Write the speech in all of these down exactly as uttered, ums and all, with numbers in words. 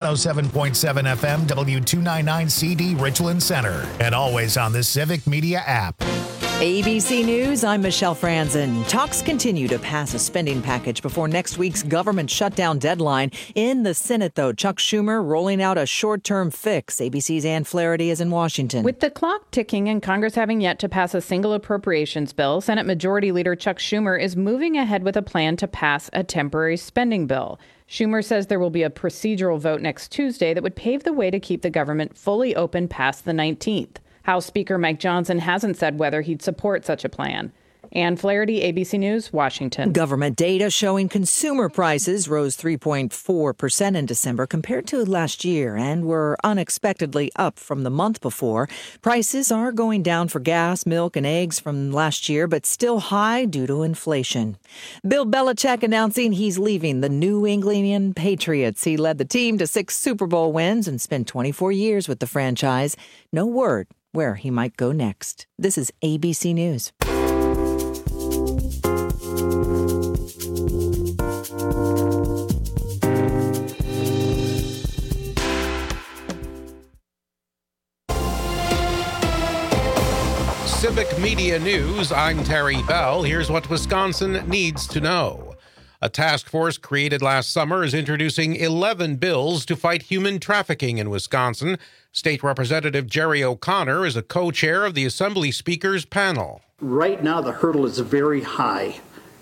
oh seven point seven F M, W two ninety-nine C D, Richland Center. And always on the Civic Media app. A B C News, I'm Michelle Franzen. Talks continue to pass a spending package before next week's government shutdown deadline. In the Senate, though, Chuck Schumer rolling out a short-term fix. A B C's Ann Flaherty is in Washington. With the clock ticking and Congress having yet to pass a single appropriations bill, Senate Majority Leader Chuck Schumer is moving ahead with a plan to pass a temporary spending bill. Schumer says there will be a procedural vote next Tuesday that would pave the way to keep the government fully open past the nineteenth. House Speaker Mike Johnson hasn't said whether he'd support such a plan. Ann Flaherty, A B C News, Washington. Government data showing consumer prices rose three point four percent in December compared to last year and were unexpectedly up from the month before. Prices are going down for gas, milk, and eggs from last year, but still high due to inflation. Bill Belichick announcing he's leaving the New England Patriots. He led the team to six Super Bowl wins and spent twenty-four years with the franchise. No word where he might go next. This is A B C News. Civic Media News, I'm Terry Bell. Here's what Wisconsin needs to know. A task force created last summer is introducing eleven bills to fight human trafficking in Wisconsin. State Representative Jerry O'Connor is a co-chair of the Assembly Speakers panel. Right now, the hurdle is very high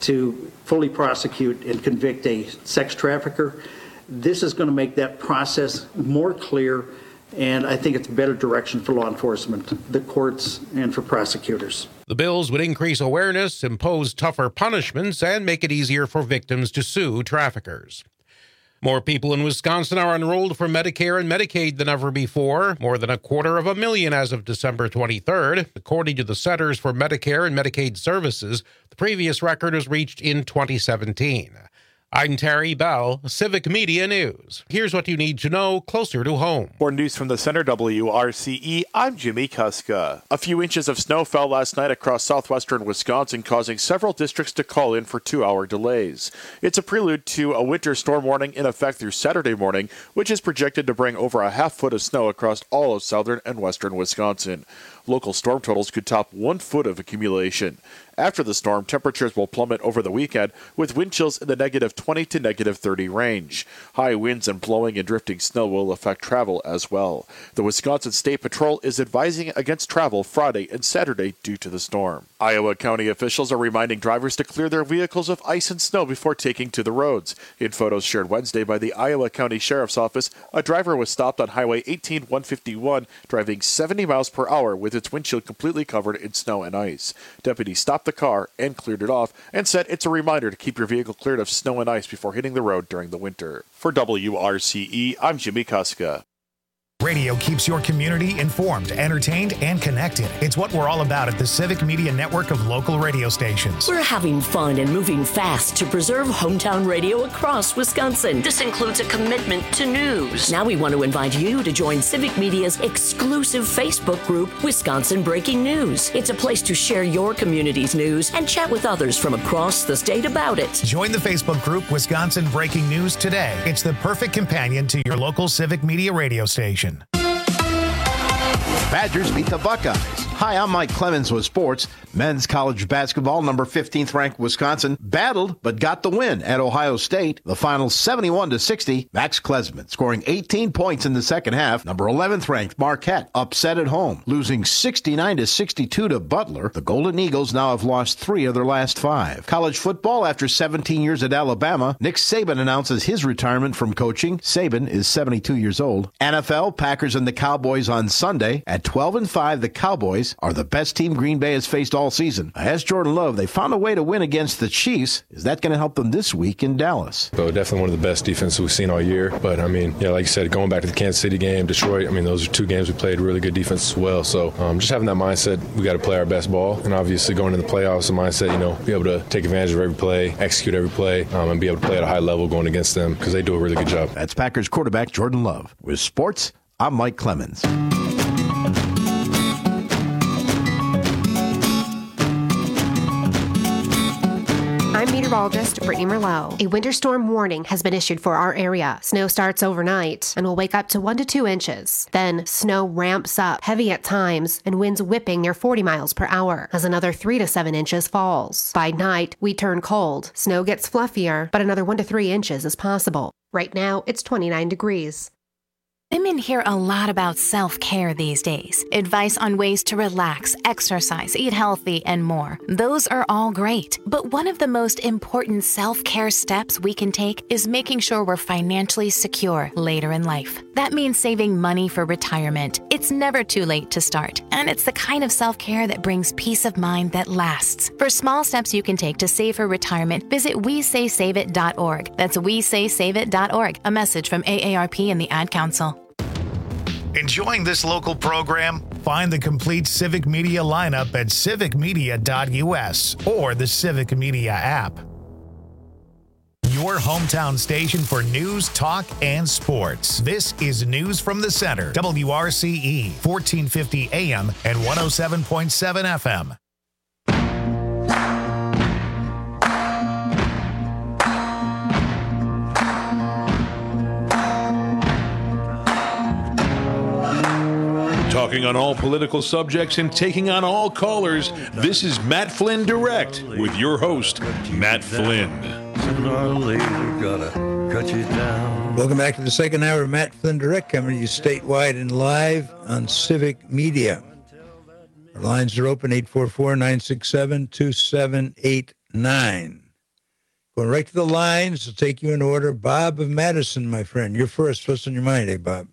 to fully prosecute and convict a sex trafficker. This is going to make that process more clear, and I think it's a better direction for law enforcement, the courts, and for prosecutors. The bills would increase awareness, impose tougher punishments, and make it easier for victims to sue traffickers. More people in Wisconsin are enrolled for Medicare and Medicaid than ever before, more than a quarter of a million as of December twenty-third. According to the Centers for Medicare and Medicaid Services, the previous record was reached in twenty seventeen. I'm Terry Bell, Civic Media News. Here's what you need to know closer to home. For news from the Center W R C E, I'm Jimmy Kuska. A few inches of snow fell last night across southwestern Wisconsin, causing several districts to call in for two-hour delays. It's a prelude to a winter storm warning in effect through Saturday morning, which is projected to bring over a half foot of snow across all of southern and western Wisconsin. Local storm totals could top one foot of accumulation. After the storm, temperatures will plummet over the weekend, with wind chills in the negative twenty to negative thirty range. High winds and blowing and drifting snow will affect travel as well. The Wisconsin State Patrol is advising against travel Friday and Saturday due to the storm. Iowa County officials are reminding drivers to clear their vehicles of ice and snow before taking to the roads. In photos shared Wednesday by the Iowa County Sheriff's Office, a driver was stopped on Highway eighteen one fifty-one, driving seventy miles per hour with its windshield completely covered in snow and ice. Deputies stopped the car and cleared it off and said it's a reminder to keep your vehicle cleared of snow and ice before hitting the road during the winter. For W R C E, I'm Jimmy Kuska. Radio keeps your community informed, entertained, and connected. It's what we're all about at the Civic Media Network of local radio stations. We're having fun and moving fast to preserve hometown radio across Wisconsin. This includes a commitment to news. Now we want to invite you to join Civic Media's exclusive Facebook group, Wisconsin Breaking News. It's a place to share your community's news and chat with others from across the state about it. Join the Facebook group, Wisconsin Breaking News today. It's the perfect companion to your local Civic Media radio station. Badgers beat the Buckeyes. Hi, I'm Mike Clemens with sports. Men's college basketball, number fifteenth ranked Wisconsin, battled but got the win at Ohio State. The final seventy-one to sixty. Max Klesman scoring eighteen points in the second half. Number eleventh ranked Marquette upset at home, losing sixty-nine to sixty-two to Butler. The Golden Eagles now have lost three of their last five. College football, after seventeen years at Alabama, Nick Saban announces his retirement from coaching. Saban is seventy-two years old. N F L, Packers and the Cowboys on Sunday. At twelve and five, the Cowboys are the best team Green Bay has faced all season. As Jordan Love, they found a way to win against the Chiefs. Is that going to help them this week in Dallas? So definitely one of the best defenses we've seen all year. But, I mean, yeah, like you said, going back to the Kansas City game, Detroit, I mean, those are two games we played really good defense as well. So um, just having that mindset, we got to play our best ball. And obviously going into the playoffs, the mindset, you know, be able to take advantage of every play, execute every play, um, and be able to play at a high level going against them because they do a really good job. That's Packers quarterback Jordan Love. With sports, I'm Mike Clemens. I'm meteorologist Brittany Merlot. A winter storm warning has been issued for our area. Snow starts overnight and will wake up to one to two inches. Then snow ramps up, heavy at times, and winds whipping near forty miles per hour as another three to seven inches falls. By night, we turn cold. Snow gets fluffier, but another one to three inches is possible. Right now, it's twenty-nine degrees. Women hear a lot about self-care these days. Advice on ways to relax, exercise, eat healthy, and more. Those are all great. But one of the most important self-care steps we can take is making sure we're financially secure later in life. That means saving money for retirement. It's never too late to start. And it's the kind of self-care that brings peace of mind that lasts. For small steps you can take to save for retirement, visit we say save it dot org. That's we say save it dot org. A message from A A R P and the Ad Council. Enjoying this local program? Find the complete Civic Media lineup at civic media dot u s or the Civic Media app. Your hometown station for news, talk, and sports. This is News from the Center. W R C E, fourteen fifty A M and one oh seven point seven F M. Talking on all political subjects and taking on all callers, this is Matt Flynn Direct with your host, Matt Flynn. Sooner or later, gotta cut you down. Welcome back to the second hour of Matt Flynn Direct, coming to you statewide and live on Civic Media. Our lines are open, eight four four, nine six seven, two seven eight nine. Going right to the lines, I'll take you in order. Bob of Madison, my friend. You're first. What's on your mind, eh, Bob?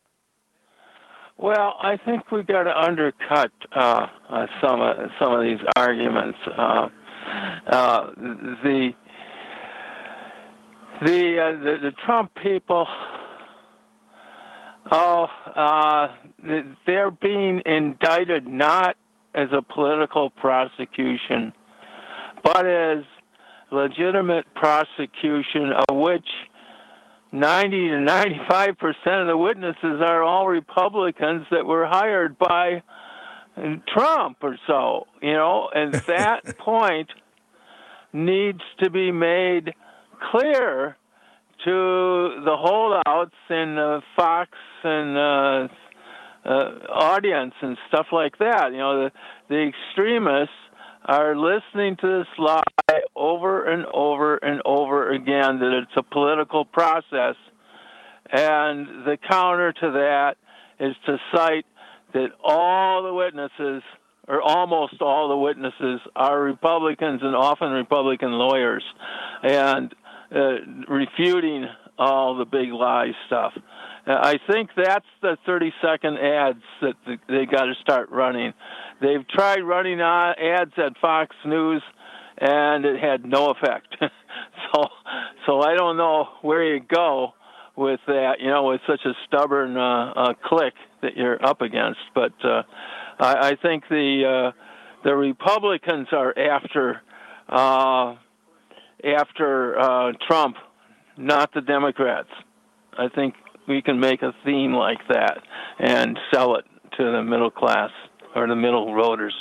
Well, I think we've got to undercut uh, uh, some of some of these arguments. Uh, uh, the the, uh, the the Trump people, oh, uh, they're being indicted not as a political prosecution, but as legitimate prosecution, of which ninety to ninety-five percent of the witnesses are all Republicans that were hired by Trump or so, you know, and that point needs to be made clear to the holdouts in uh, Fox and uh, uh, audience and stuff like that. You know, the, the extremists are listening to this lie over and over and over again that it's a political process. And the counter to that is to cite that all the witnesses, or almost all the witnesses, are Republicans and often Republican lawyers, and uh, refuting all the big lie stuff. Uh, I think that's the thirty-second ads that the, they got to start running. They've tried running ads at Fox News, and it had no effect. so, so I don't know where you go with that, you know, with such a stubborn uh, uh, clique that you're up against. But uh, I, I think the uh, the Republicans are after uh, after uh, Trump, not the Democrats. I think we can make a theme like that and sell it to the middle class or the middle voters.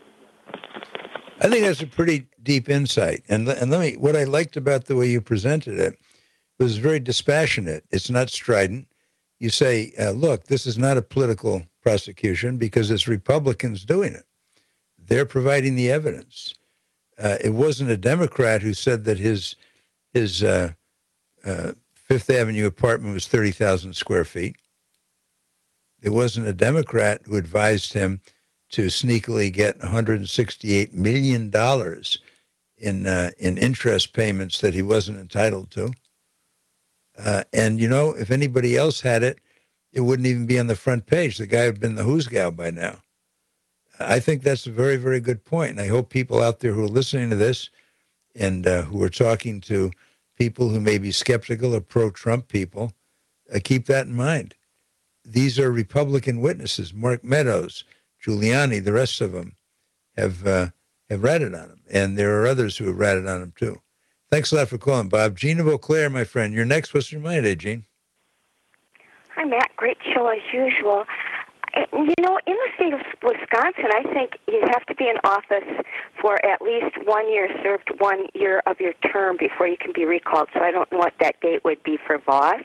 I think that's a pretty deep insight. And, and let me, what I liked about the way you presented it was very dispassionate. It's not strident. You say, uh, look, this is not a political prosecution because it's Republicans doing it. They're providing the evidence. Uh, it wasn't a Democrat who said that his his uh, uh, Fifth Avenue apartment was thirty thousand square feet. It wasn't a Democrat who advised him to sneakily get one hundred sixty-eight million dollars in uh, in interest payments that he wasn't entitled to. Uh, and, you know, if anybody else had it, it wouldn't even be on the front page. The guy would have been the who's gal by now. I think that's a very, very good point. And I hope people out there who are listening to this and uh, who are talking to people who may be skeptical or pro-Trump people, uh, keep that in mind. These are Republican witnesses. Mark Meadows, Giuliani, the rest of them have uh, have ratted on him. And there are others who have ratted on him, too. Thanks a lot for calling, Bob. Gene of Eau Claire, my friend. You're next. What's your mind, eh, Gene? Hi, Matt. Great show as usual. You know, in the state of Wisconsin, I think you have to be in office for at least one year, served one year of your term before you can be recalled. So I don't know what that date would be for Voss.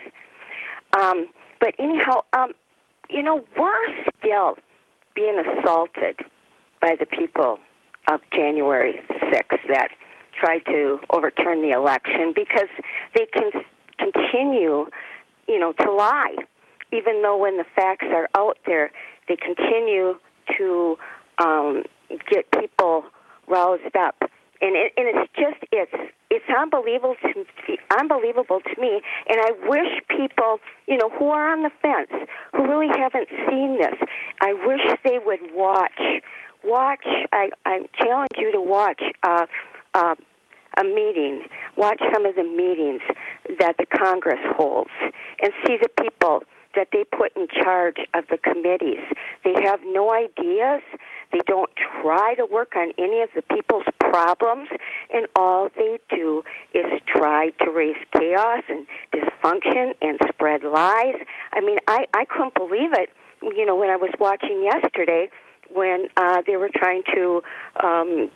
Um, but anyhow, um, you know, we're still being assaulted by the people of January sixth that tried to overturn the election because they can continue, you know, to lie. Even though when the facts are out there, they continue to um, get people roused up, and it, and it's just it's it's unbelievable to unbelievable to me. And I wish people, you know, who are on the fence, who really haven't seen this, I wish they would watch. Watch. I, I challenge you to watch uh, uh, a meeting. Watch some of the meetings that the Congress holds, and see the people that they put in charge of the committees. They have no ideas. They don't try to work on any of the people's problems, and all they do is try to raise chaos and dysfunction and spread lies. I mean, I, I couldn't believe it, you know, when I was watching yesterday when uh, they were trying to um,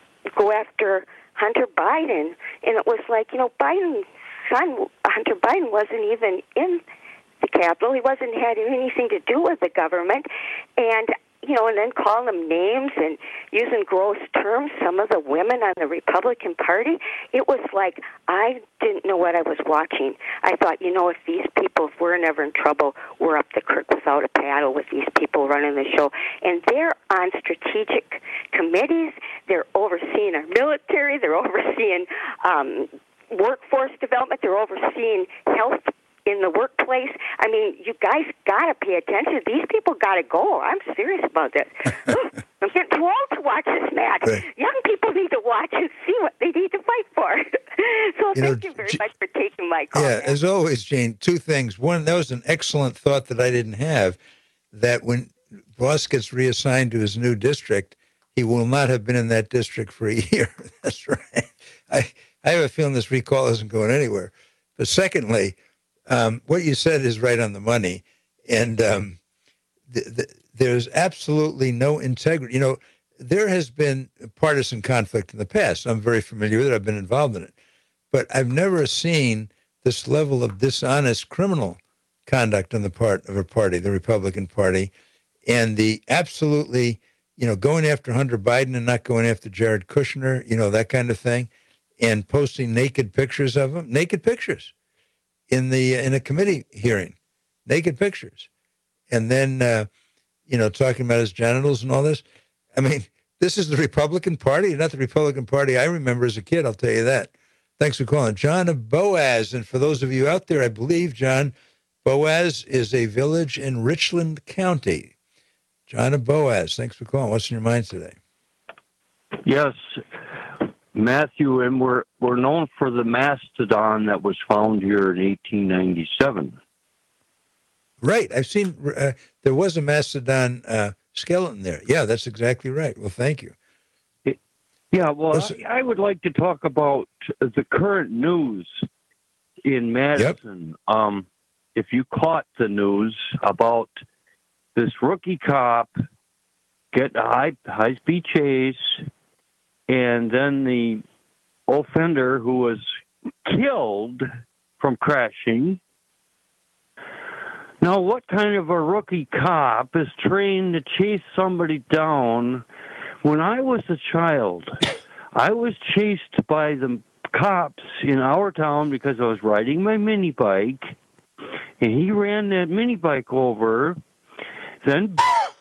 go after Hunter Biden, and it was like, you know, Biden's son, Hunter Biden, wasn't even in the Capitol. He wasn't had anything to do with the government, and you know, and then calling them names and using gross terms. Some of the women on the Republican Party, it was like I didn't know what I was watching. I thought, you know, if these people, if we're never in trouble, we're up the creek without a paddle with these people running the show, and they're on strategic committees. They're overseeing our military. They're overseeing um, workforce development. They're overseeing health in the workplace. I mean, you guys got to pay attention. These people got to go. I'm serious about this. Ugh, I'm getting too old to watch this match. Right. Young people need to watch and see what they need to fight for. So you thank know, you very G- much for taking my call. Yeah, man. As always, Jane, two things. One, that was an excellent thought that I didn't have, that when Voss gets reassigned to his new district, he will not have been in that district for a year. That's right. I, I have a feeling this recall isn't going anywhere. But secondly, Um, what you said is right on the money, and um, th- th- there's absolutely no integrity. You know, there has been partisan conflict in the past. I'm very familiar with it. I've been involved in it. But I've never seen this level of dishonest criminal conduct on the part of a party, the Republican Party, and the absolutely, you know, going after Hunter Biden and not going after Jared Kushner, you know, that kind of thing, and posting naked pictures of him, naked pictures. in the in a committee hearing, naked pictures, and then uh, you know talking about his genitals and all this. I mean, this is the Republican Party, not the Republican Party I remember as a kid. I'll tell you that. Thanks for calling, John of Boaz. And for those of you out there, I believe John, Boaz is a village in Richland County. John of Boaz, thanks for calling. What's in your mind today? Yes, Matthew, and we're we're known for the mastodon that was found here in eighteen ninety-seven. Right. I've seen uh, there was a mastodon uh, skeleton there. Yeah, that's exactly right. Well, thank you. It, yeah, well, I, I would like to talk about the current news in Madison. Yep. Um, if you caught the news about this rookie cop getting a high, high-speed chase, and then the offender who was killed from crashing. Now, what kind of a rookie cop is trained to chase somebody down? When I was a child, I was chased by the cops in our town because I was riding my mini bike, and he ran that mini bike over. Then,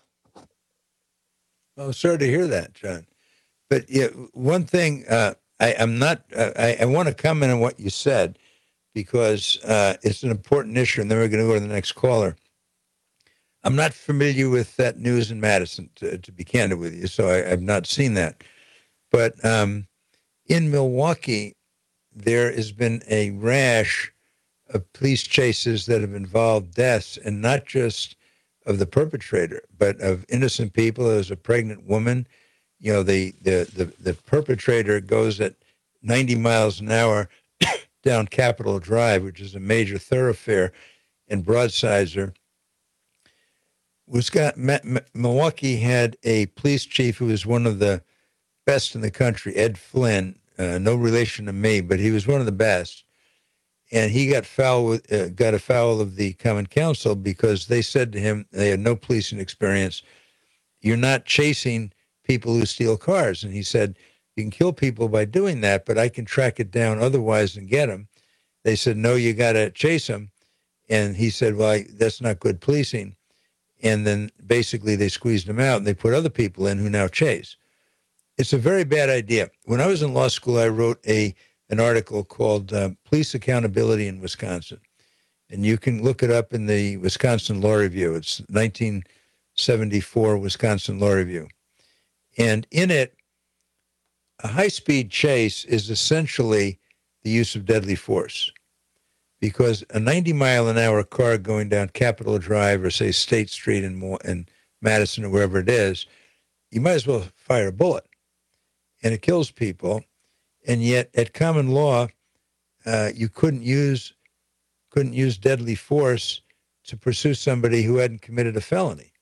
oh, sorry to hear that, John. But yeah, one thing uh, I, I'm not. Uh, I, I want to comment on what you said because uh, it's an important issue, and then we're going to go to the next caller. I'm not familiar with that news in Madison, to, to be candid with you, so I, I've not seen that. But um, in Milwaukee, there has been a rash of police chases that have involved deaths, and not just of the perpetrator, but of innocent people. There's a pregnant woman. You know, the, the, the, the perpetrator goes at ninety miles an hour down Capitol Drive, which is a major thoroughfare, and broadsides her. Wisconsin, Milwaukee had a police chief who was one of the best in the country, Ed Flynn. Uh, no relation to me, but he was one of the best. And he got foul with, uh, got a foul of the Common Council because they said to him, they had no policing experience, you're not chasing people who steal cars. And he said, you can kill people by doing that, but I can track it down otherwise and get them. They said, no, you got to chase them. And he said, well, I, that's not good policing. And then basically they squeezed him out and they put other people in who now chase. It's a very bad idea. When I was in law school, I wrote a an article called uh, Police Accountability in Wisconsin. And you can look it up in the Wisconsin Law Review. It's nineteen seventy-four Wisconsin Law Review. And in it, a high-speed chase is essentially the use of deadly force. Because a ninety mile an hour car going down Capitol Drive or, say, State Street in, Mo- in Madison or wherever it is, you might as well fire a bullet. And it kills people. And yet, at common law, uh, you couldn't use couldn't use deadly force to pursue somebody who hadn't committed a felony.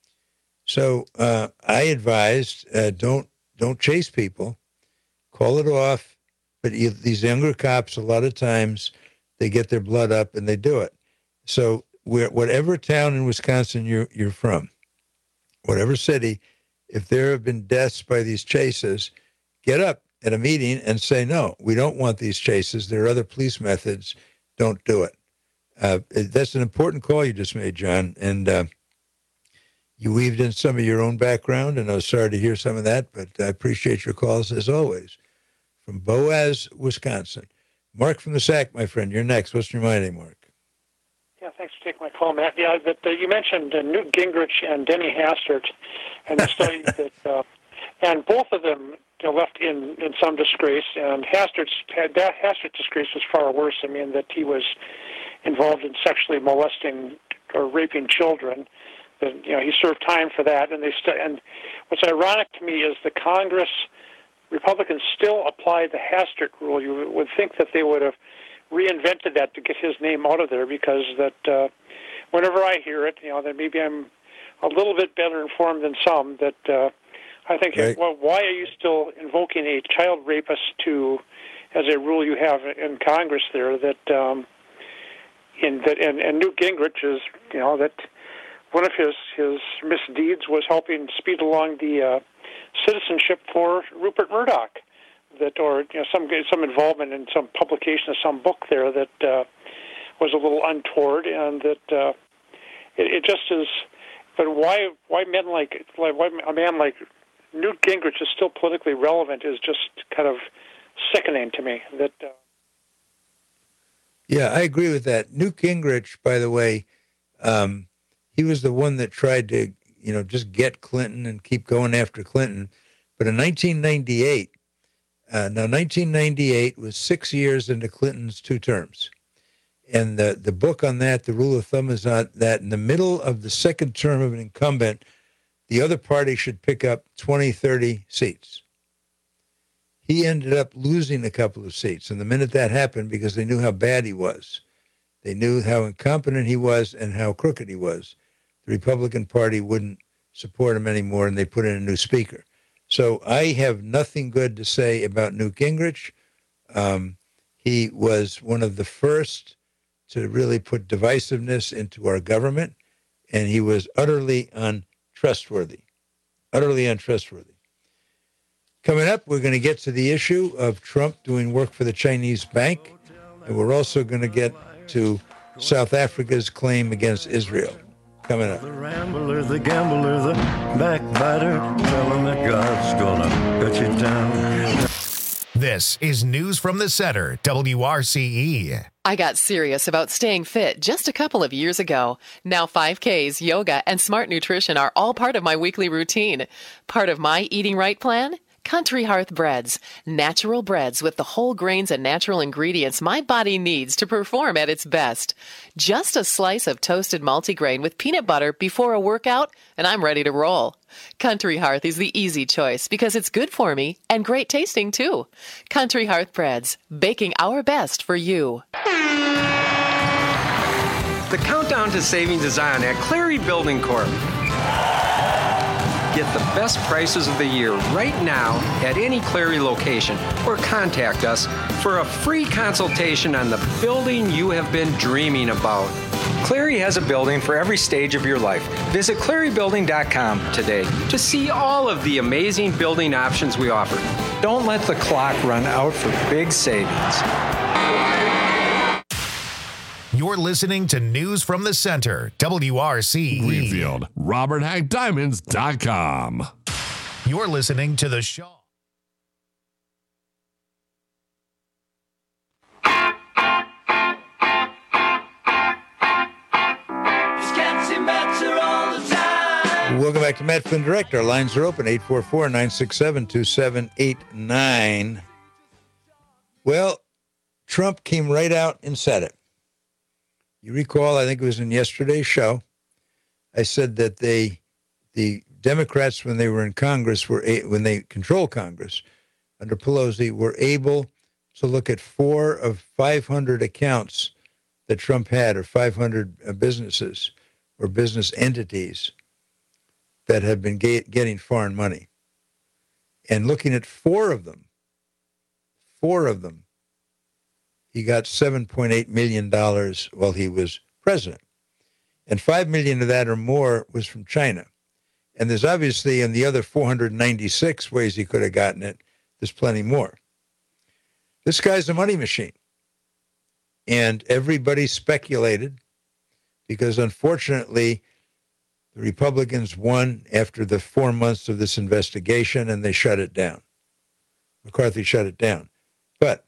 So uh, I advised uh, don't don't chase people, call it off. But you, these younger cops, a lot of times, they get their blood up and they do it. So where, whatever town in Wisconsin you're you're from, whatever city, if there have been deaths by these chases, get up at a meeting and say, no, we don't want these chases. There are other police methods. Don't do it. Uh, that's an important call you just made, John. And uh, you weaved in some of your own background, and I was sorry to hear some of that, but I appreciate your calls as always. From Boaz, Wisconsin. Mark from the S A C, my friend, you're next. What's your mind, Mark? Yeah, thanks for taking my call, Matt. Yeah, but uh, you mentioned uh, Newt Gingrich and Denny Hastert, and the study that, uh, and both of them you know, left in, in some disgrace. And Hastert's that Hastert's disgrace was far worse. I mean, that he was involved in sexually molesting or raping children. That you know, he served time for that. And they st- and what's ironic to me is the Congress Republicans still apply the Hastert rule. You would think that they would have reinvented that to get his name out of there, because that uh, whenever I hear it, you know, that maybe I'm a little bit better informed than some. That uh, I think, right. well, why are you still invoking a child rapist to as a rule you have in Congress there? That um, in that and, and Newt Gingrich is, you know, that one of his his misdeeds was helping speed along the uh, citizenship for Rupert Murdoch. That or you know, some some involvement in some publication of some book there that uh, was a little untoward, and that uh, it, it just is. But why why men like like why a man like Newt Gingrich is still politically relevant is just kind of sickening to me. That. Uh... Yeah, I agree with that. Newt Gingrich, by the way, um, he was the one that tried to you know just get Clinton and keep going after Clinton, but in nineteen ninety-eight. Uh, now, nineteen ninety-eight was six years into Clinton's two terms. And the, the book on that, the rule of thumb is not that in the middle of the second term of an incumbent, the other party should pick up twenty, thirty seats. He ended up losing a couple of seats. And the minute that happened, because they knew how bad he was, they knew how incompetent he was and how crooked he was, the Republican Party wouldn't support him anymore, and they put in a new speaker. So I have nothing good to say about Newt Gingrich. Um, he was one of the first to really put divisiveness into our government, and he was utterly untrustworthy, utterly untrustworthy. Coming up, we're going to get to the issue of Trump doing work for the Chinese bank, and we're also going to get to South Africa's claim against Israel. Coming up. The rambler, the gambler, the backbiter, telling that God's gonna cut you down. This is News from the Center, W R C E. I got serious about staying fit just a couple of years ago. Now five Ks, yoga, and smart nutrition are all part of my weekly routine. Part of my eating right plan? Country Hearth Breads. Natural breads with the whole grains and natural ingredients my body needs to perform at its best. Just a slice of toasted multigrain with peanut butter before a workout, and I'm ready to roll. Country Hearth is the easy choice because it's good for me and great tasting too. Country Hearth Breads, baking our best for you. The countdown to savings is on at Clary Building Corp. Get the best prices of the year right now at any Clary location or contact us for a free consultation on the building you have been dreaming about. Clary has a building for every stage of your life. Visit clary building dot com today to see all of the amazing building options we offer. Don't let the clock run out for big savings. You're listening to News from the Center, W R C. Greenfield, robert hack diamonds dot com. You're listening to the show. Welcome back to Matt Flynn Direct. Our lines are open, eight four four, nine six seven, two seven eight nine. Well, Trump came right out and said it. You recall, I think it was in yesterday's show, I said that they, the Democrats, when they were in Congress, were a, when they controlled Congress under Pelosi, were able to look at four of five hundred accounts that Trump had, or five hundred businesses or business entities that had been get, getting foreign money. And looking at four of them, four of them, he got seven point eight million dollars while he was president. And five million dollars of that or more was from China. And there's obviously, in the other four hundred ninety-six ways he could have gotten it, there's plenty more. This guy's a money machine. And everybody speculated, because unfortunately, the Republicans won after the four months of this investigation, and they shut it down. McCarthy shut it down. But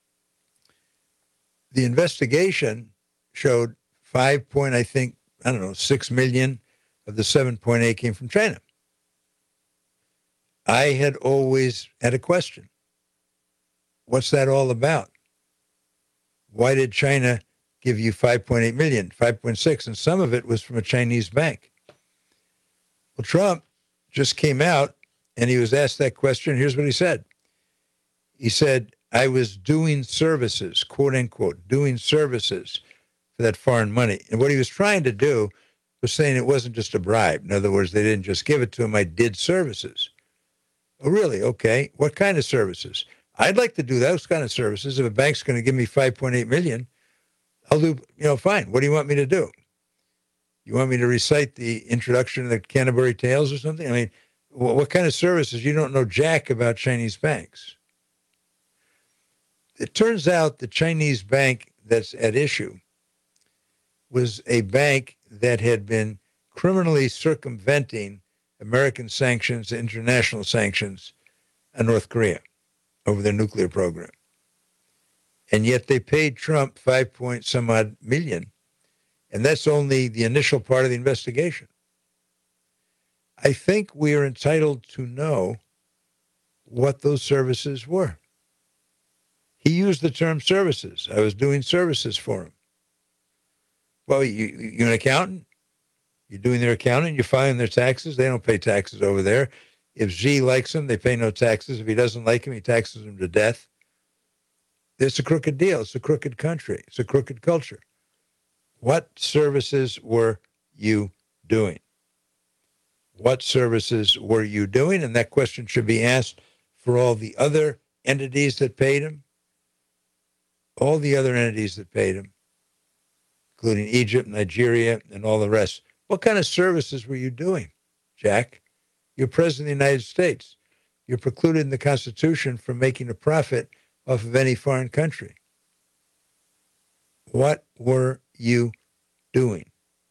the investigation showed five point, I think, I don't know, six million of the seven point eight came from China. I had always had a question. What's that all about? Why did China give you five point eight million, five point six, and some of it was from a Chinese bank? Well, Trump just came out and he was asked that question. Here's what he said. He said, I was doing services, quote unquote, doing services for that foreign money. And what he was trying to do was saying it wasn't just a bribe. In other words, they didn't just give it to him. I did services. Oh, really? Okay. What kind of services? I'd like to do those kind of services. If a bank's going to give me five point eight million, I'll do, you know, fine. What do you want me to do? You want me to recite the introduction of the Canterbury Tales or something? I mean, what kind of services? You don't know jack about Chinese banks. It turns out the Chinese bank that's at issue was a bank that had been criminally circumventing American sanctions, international sanctions on North Korea over their nuclear program. And yet they paid Trump five point some odd million. And that's only the initial part of the investigation. I think we are entitled to know what those services were. He used the term services. I was doing services for him. Well, you, you're an accountant. You're doing their accounting. You're filing their taxes. They don't pay taxes over there. If Xi likes him, they pay no taxes. If he doesn't like him, he taxes him to death. It's a crooked deal. It's a crooked country. It's a crooked culture. What services were you doing? What services were you doing? And that question should be asked for all the other entities that paid him, all the other entities that paid him, including Egypt, Nigeria, and all the rest. What kind of services were you doing, Jack? You're president of the United States. You're precluded in the Constitution from making a profit off of any foreign country. What were you doing?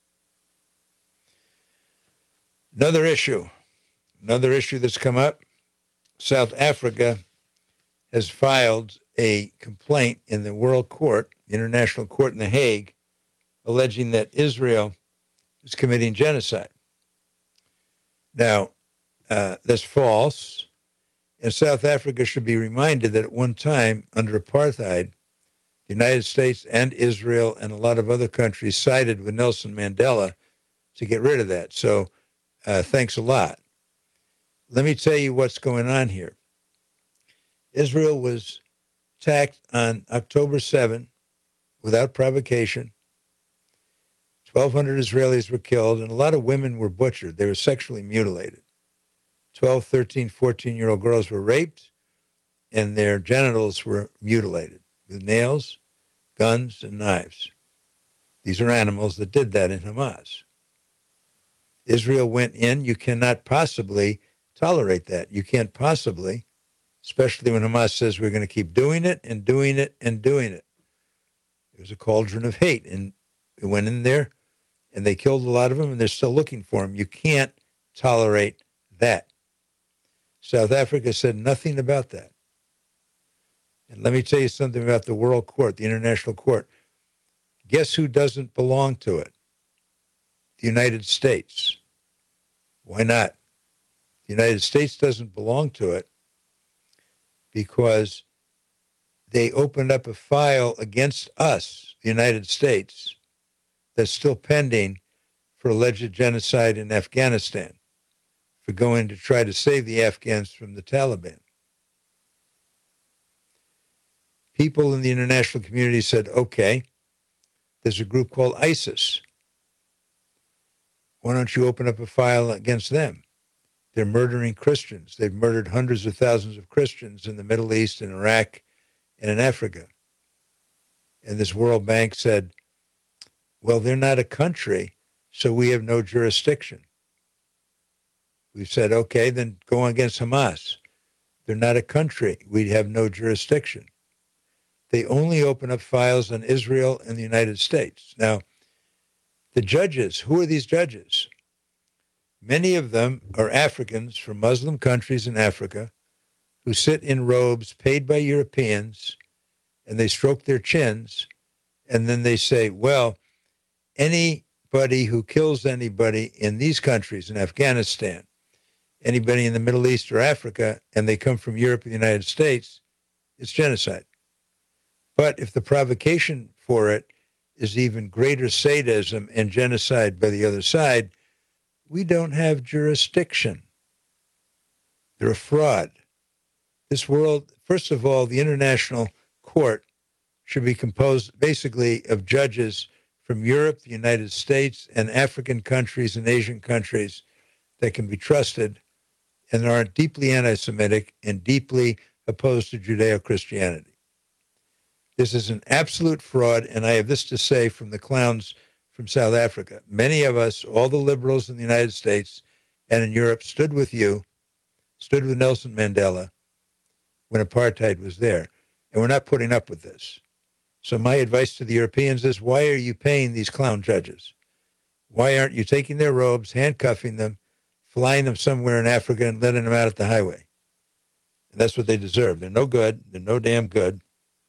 Another issue, another issue that's come up, South Africa has filed a complaint in the World Court, the International Court in The Hague, alleging that Israel is committing genocide. Now, uh, that's false, and South Africa should be reminded that at one time, under apartheid, the United States and Israel and a lot of other countries sided with Nelson Mandela to get rid of that. So uh, thanks a lot. Let me tell you what's going on here. Israel was attacked on October seventh without provocation. twelve hundred Israelis were killed, and a lot of women were butchered. They were sexually mutilated. twelve, thirteen, fourteen-year-old girls were raped, and their genitals were mutilated with nails, guns, and knives. These are animals that did that in Hamas. Israel went in. You cannot possibly tolerate that. You can't possibly, especially when Hamas says we're going to keep doing it and doing it and doing it. It was a cauldron of hate, and we went in there, and they killed a lot of them, and they're still looking for them. You can't tolerate that. South Africa said nothing about that. And let me tell you something about the World Court, the International Court. Guess who doesn't belong to it? The United States. Why not? The United States doesn't belong to it because they opened up a file against us, the United States, that's still pending for alleged genocide in Afghanistan, for going to try to save the Afghans from the Taliban. People in the international community said, okay, there's a group called ISIS. Why don't you open up a file against them? They're murdering Christians. They've murdered hundreds of thousands of Christians in the Middle East, in Iraq, and in Africa. And this World Bank said, well, they're not a country, so we have no jurisdiction. We said, okay, then go against Hamas. They're not a country. We have no jurisdiction. They only open up files on Israel and the United States. Now, the judges, who are these judges? Many of them are Africans from Muslim countries in Africa who sit in robes paid by Europeans, and they stroke their chins, and then they say, well, anybody who kills anybody in these countries, in Afghanistan, anybody in the Middle East or Africa, and they come from Europe or the United States, it's genocide. But if the provocation for it is even greater sadism and genocide by the other side, we don't have jurisdiction. They're a fraud. This world, first of all, the international court should be composed basically of judges from Europe, the United States, and African countries and Asian countries that can be trusted and aren't deeply anti-Semitic and deeply opposed to Judeo-Christianity. This is an absolute fraud, and I have this to say from the clowns from South Africa. Many of us, all the liberals in the United States and in Europe, stood with you, stood with Nelson Mandela when apartheid was there, and we're not putting up with this. So my advice to the Europeans is, why are you paying these clown judges? Why aren't you taking their robes, handcuffing them, flying them somewhere in Africa and letting them out at the highway? And that's what they deserve. They're no good. They're no damn good.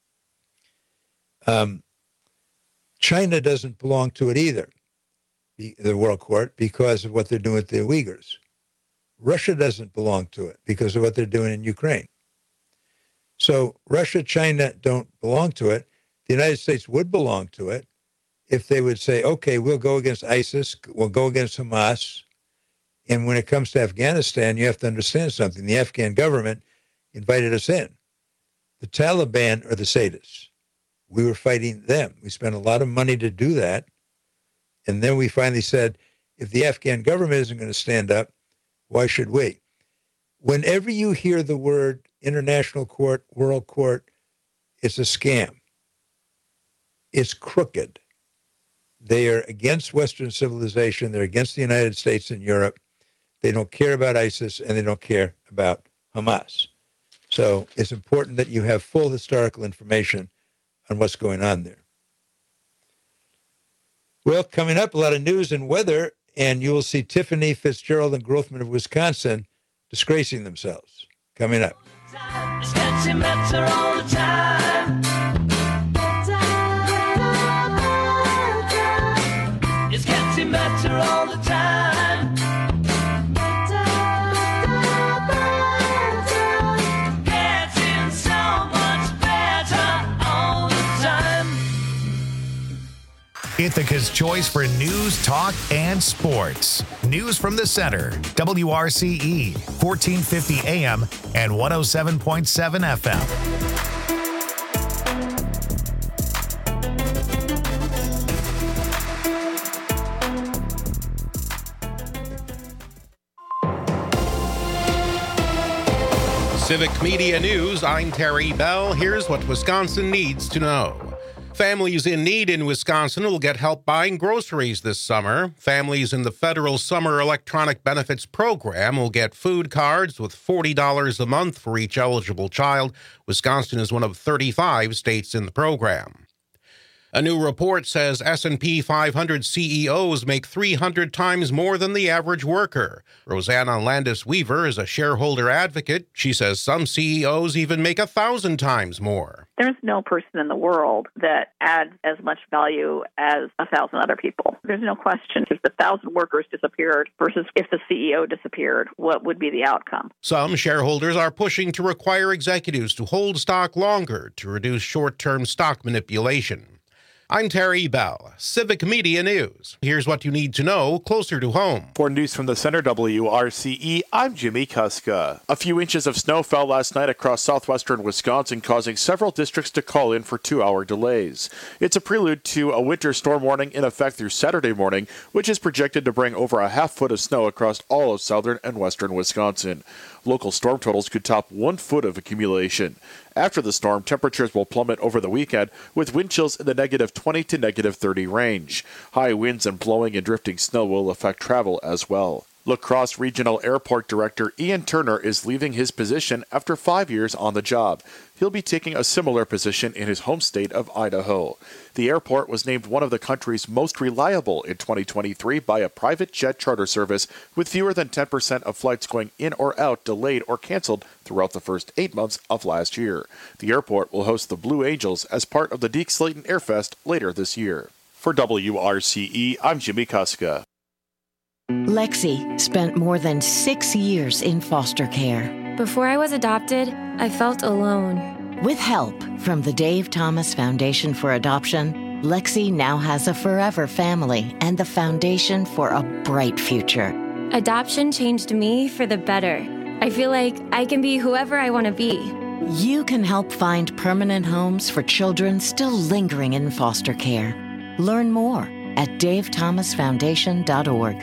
Um, China doesn't belong to it either, the, the World Court, because of what they're doing with the Uyghurs. Russia doesn't belong to it because of what they're doing in Ukraine. So Russia, China don't belong to it. The United States would belong to it if they would say, okay, we'll go against ISIS, we'll go against Hamas. And when it comes to Afghanistan, you have to understand something. The Afghan government invited us in. The Taliban are the sadists. We were fighting them. We spent a lot of money to do that. And then we finally said, if the Afghan government isn't going to stand up, why should we? Whenever you hear the word international court, world court, it's a scam. It's crooked. They are against Western civilization. They're against the United States and Europe. They don't care about ISIS, and they don't care about Hamas. So it's important that you have full historical information on what's going on there. Well, coming up, a lot of news and weather, and you will see Tiffany Fitzgerald and Grothman of Wisconsin disgracing themselves. Coming up. It's getting better all the time. It's getting better all the time. Getting so much better all the time. Ithaca's choice for news, talk, and sports. News from the center. W R C E, fourteen fifty A M and one oh seven point seven F M. Civic Media News, I'm Terry Bell. Here's what Wisconsin needs to know. Families in need in Wisconsin will get help buying groceries this summer. Families in the federal Summer Electronic Benefits Program will get food cards with forty dollars a month for each eligible child. Wisconsin is one of thirty-five states in the program. A new report says S and P five hundred C E Os make three hundred times more than the average worker. Rosanna Landis-Weaver is a shareholder advocate. She says some C E Os even make one thousand times more. There's no person in the world that adds as much value as a thousand other people. There's no question. If the thousand workers disappeared versus if the C E O disappeared, what would be the outcome? Some shareholders are pushing to require executives to hold stock longer to reduce short-term stock manipulation. I'm Terry Bell, Civic Media News. Here's what you need to know closer to home. For news from the Center W R C E, I'm Jimmy Kuska. A few inches of snow fell last night across southwestern Wisconsin, causing several districts to call in for two-hour delays. It's a prelude to a winter storm warning in effect through Saturday morning, which is projected to bring over a half foot of snow across all of southern and western Wisconsin. Local storm totals could top one foot of accumulation. After the storm, temperatures will plummet over the weekend, with wind chills in the negative twenty to negative thirty range. High winds and blowing and drifting snow will affect travel as well. La Crosse Regional Airport Director Ian Turner is leaving his position after five years on the job. He'll be taking a similar position in his home state of Idaho. The airport was named one of the country's most reliable in twenty twenty-three by a private jet charter service, with fewer than ten percent of flights going in or out delayed or canceled throughout the first eight months of last year. The airport will host the Blue Angels as part of the Deke Slayton Airfest later this year. For W R C E, I'm Jimmy Kuska. Lexi spent more than six years in foster care. Before I was adopted, I felt alone. With help from the Dave Thomas Foundation for Adoption, Lexi now has a forever family and the foundation for a bright future. Adoption changed me for the better. I feel like I can be whoever I want to be. You can help find permanent homes for children still lingering in foster care. Learn more at dave thomas foundation dot org.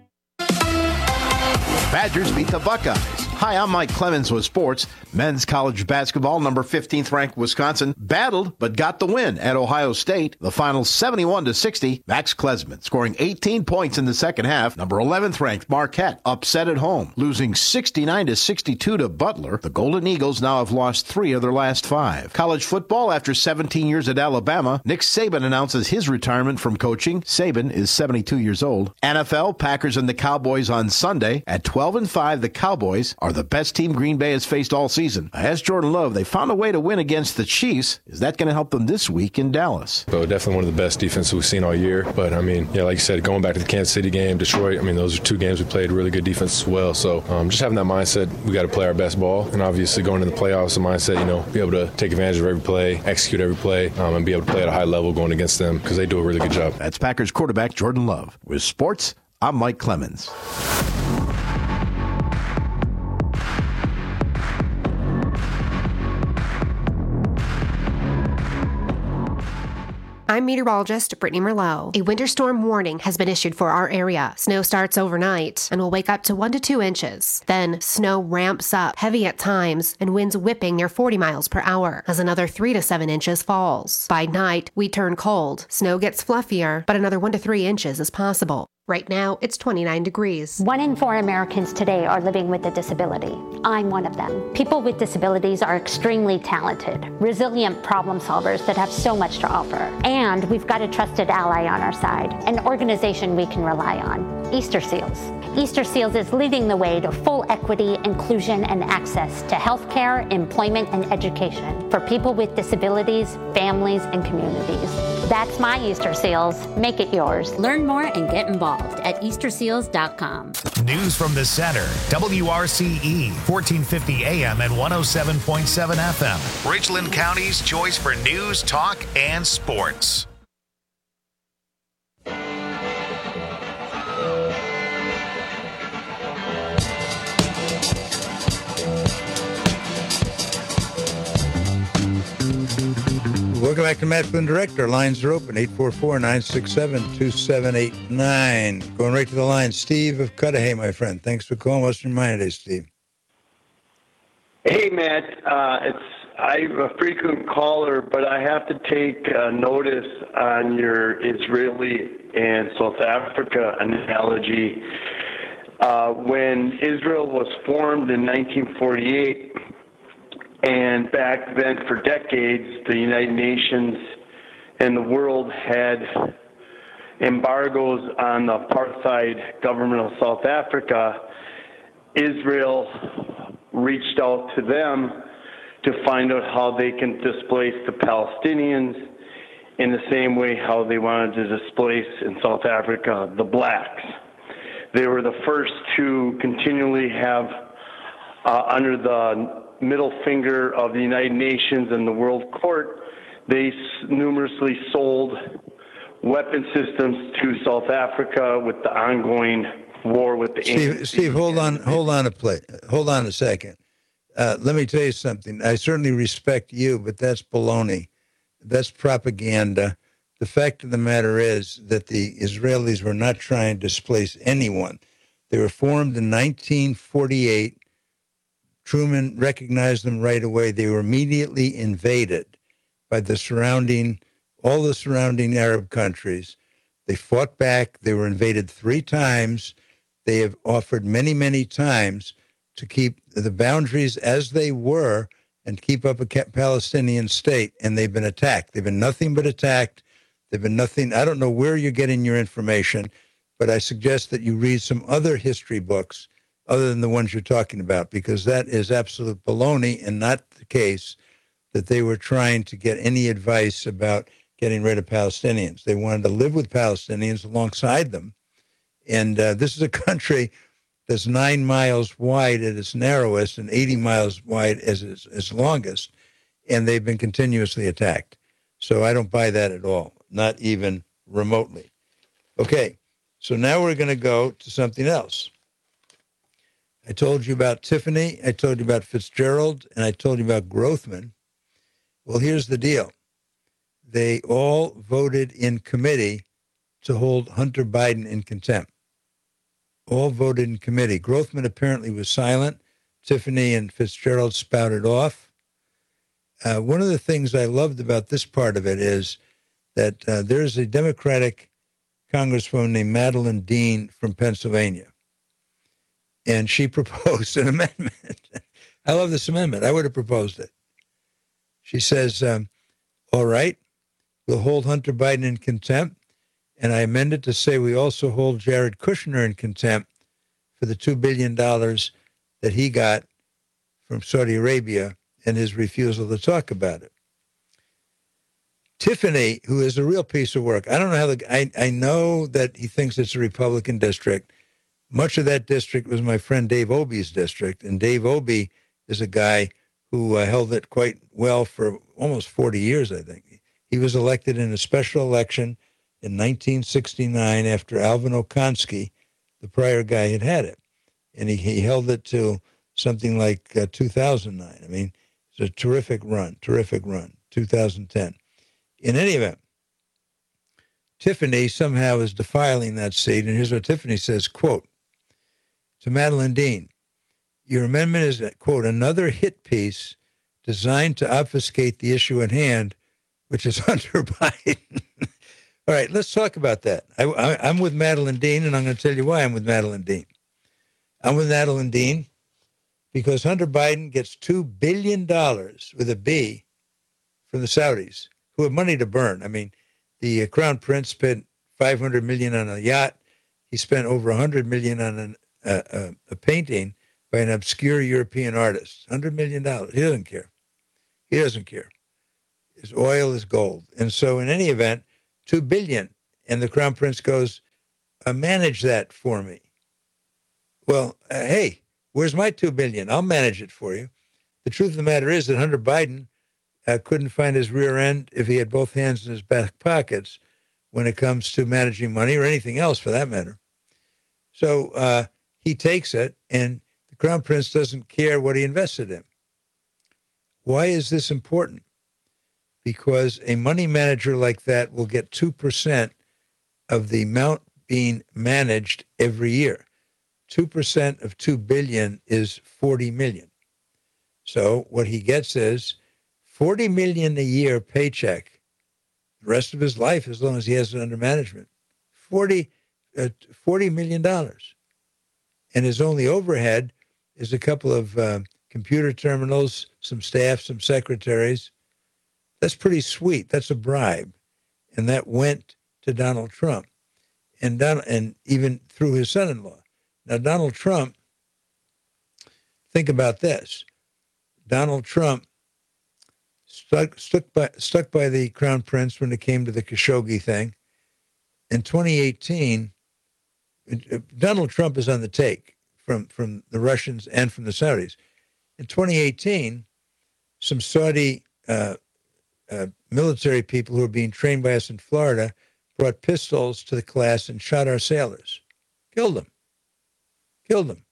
Badgers beat the Buckeyes. Hi, I'm Mike Clemens with sports. Men's college basketball, number fifteenth ranked Wisconsin, battled but got the win at Ohio State. The final seventy-one to sixty. Max Klesman scoring eighteen points in the second half. Number eleventh ranked Marquette upset at home, losing sixty-nine to sixty-two to Butler. The Golden Eagles now have lost three of their last five. College football, after seventeen years at Alabama, Nick Saban announces his retirement from coaching. Saban is seventy-two years old. N F L, Packers and the Cowboys on Sunday. At twelve and five, the Cowboys are the best team Green Bay has faced all season. As Jordan Love, they found a way to win against the Chiefs. Is that going to help them this week in Dallas? So definitely one of the best defenses we've seen all year. But, I mean, yeah, like you said, going back to the Kansas City game, Detroit, I mean, those are two games we played really good defense as well. So um, just having that mindset, we got to play our best ball. And obviously going into the playoffs, the mindset, you know, be able to take advantage of every play, execute every play, um, and be able to play at a high level going against them because they do a really good job. That's Packers quarterback Jordan Love. With sports, I'm Mike Clemens. I'm meteorologist Brittany Merlot. A winter storm warning has been issued for our area. Snow starts overnight and will wake up to one to two inches. Then snow ramps up, heavy at times, and winds whipping near forty miles per hour as another three to seven inches falls. By night, we turn cold. Snow gets fluffier, but another one to three inches is possible. Right now, it's twenty-nine degrees. One in four Americans today are living with a disability. I'm one of them. People with disabilities are extremely talented, resilient problem solvers that have so much to offer. And we've got a trusted ally on our side, an organization we can rely on, Easter Seals. Easter Seals is leading the way to full equity, inclusion, and access to healthcare, employment, and education for people with disabilities, families, and communities. That's my Easter Seals. Make it yours. Learn more and get involved at easter seals dot com. News from the center. W R C E, fourteen fifty A M and one oh seven point seven F M. Richland County's choice for news, talk, and sports. Welcome back to Matt Flynn Direct. Our lines are open, eight four four, nine six seven, two seven eight nine. Going right to the line, Steve of Cudahy, my friend. Thanks for calling. What's your mind today, Steve? Hey, Matt. Uh, it's I'm a frequent caller, but I have to take uh, notice on your Israeli and South Africa analogy. Uh, when Israel was formed in nineteen forty-eight, and back then for decades, the United Nations and the world had embargoes on the apartheid government of South Africa, Israel reached out to them to find out how they can displace the Palestinians in the same way how they wanted to displace in South Africa the blacks. They were the first to continually have uh, under the middle finger of the United Nations and the World Court, they s- numerously sold weapon systems to South Africa with the ongoing war with the Steve, Steve, hold on, hold on a play, hold on a second. Uh, let me tell you something. I certainly respect you, but that's baloney. That's propaganda. The fact of the matter is that the Israelis were not trying to displace anyone. They were formed in nineteen forty-eight. Truman recognized them right away. They were immediately invaded by the surrounding, all the surrounding Arab countries. They fought back. They were invaded three times. They have offered many, many times to keep the boundaries as they were and keep up a Palestinian state, and they've been attacked. They've been nothing but attacked. They've been nothing. I don't know where you're getting your information, but I suggest that you read some other history books other than the ones you're talking about, because that is absolute baloney and not the case that they were trying to get any advice about getting rid of Palestinians. They wanted to live with Palestinians alongside them. And uh, this is a country that's nine miles wide at its narrowest and eighty miles wide as its, its longest, and they've been continuously attacked. So I don't buy that at all, not even remotely. Okay, so now we're going to go to something else. I told you about Tiffany, I told you about Fitzgerald, and I told you about Grothman. Well, here's the deal. They all voted in committee to hold Hunter Biden in contempt. All voted in committee. Grothman apparently was silent. Tiffany and Fitzgerald spouted off. Uh, one of the things I loved about this part of it is that uh, there's a Democratic congresswoman named Madeleine Dean from Pennsylvania, and she proposed an amendment. I love this amendment. I would have proposed it. She says, um, all right, we'll hold Hunter Biden in contempt. And I amended to say we also hold Jared Kushner in contempt for the two billion dollars that he got from Saudi Arabia and his refusal to talk about it. Tiffany, who is a real piece of work, I don't know how the, I, I know that he thinks it's a Republican district. Much of that district was my friend Dave Obey's district, and Dave Obey is a guy who uh, held it quite well for almost forty years, I think. He was elected in a special election in nineteen sixty-nine after Alvin Okonski, the prior guy, had had it. And he, he held it to something like uh, two thousand nine. I mean, it's a terrific run, terrific run, two thousand ten. In any event, Tiffany somehow is defiling that seat, and here's what Tiffany says, quote, to Madeleine Dean, your amendment is, quote, another hit piece designed to obfuscate the issue at hand, which is Hunter Biden. All right, let's talk about that. I, I, I'm with Madeleine Dean, and I'm going to tell you why I'm with Madeleine Dean. I'm with Madeleine Dean because Hunter Biden gets two billion dollars with a B from the Saudis, who have money to burn. I mean, the uh, Crown Prince spent five hundred million dollars on a yacht. He spent over one hundred million dollars on an, uh, uh, a painting by an obscure European artist. one hundred million dollars. He doesn't care. He doesn't care. His oil is gold. And so in any event, two billion dollars. And the Crown Prince goes, uh, manage that for me. Well, uh, hey, where's my two billion dollars? I'll manage it for you. The truth of the matter is that Hunter Biden uh, couldn't find his rear end if he had both hands in his back pockets when it comes to managing money or anything else for that matter. So uh, he takes it, and the Crown Prince doesn't care what he invested in. Why is this important? Because a money manager like that will get two percent of the amount being managed every year. two percent of two billion dollars is forty million dollars. So what he gets is forty million dollars a year paycheck, the rest of his life, as long as he has it under management. forty, uh, forty million dollars. And his only overhead is a couple of uh, computer terminals, some staff, some secretaries. That's pretty sweet. That's a bribe. And that went to Donald Trump, and Don, and even through his son-in-law. Now, Donald Trump, think about this. Donald Trump stuck, stuck, by, stuck by the Crown Prince when it came to the Khashoggi thing. In twenty eighteen, Donald Trump is on the take from, from the Russians and from the Saudis. In twenty eighteen, some Saudi uh, uh, military people who were being trained by us in Florida brought pistols to the class and shot our sailors. Killed them. Killed them.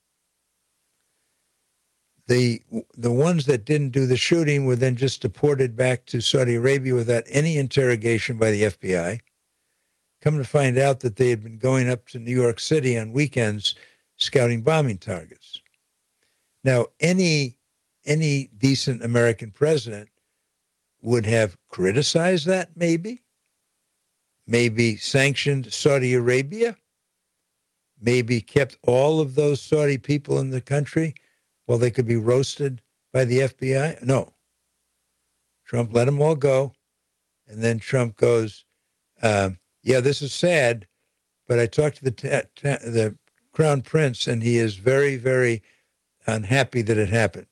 The, the ones that didn't do the shooting were then just deported back to Saudi Arabia without any interrogation by the F B I. Come to find out that they had been going up to New York City on weekends scouting bombing targets. Now, any any decent American president would have criticized that, maybe, maybe sanctioned Saudi Arabia, maybe kept all of those Saudi people in the country while they could be roasted by the F B I. No. Trump let them all go, and then Trump goes, um, yeah, this is sad, but I talked to the ta- ta- the Crown Prince, and he is very, very unhappy that it happened.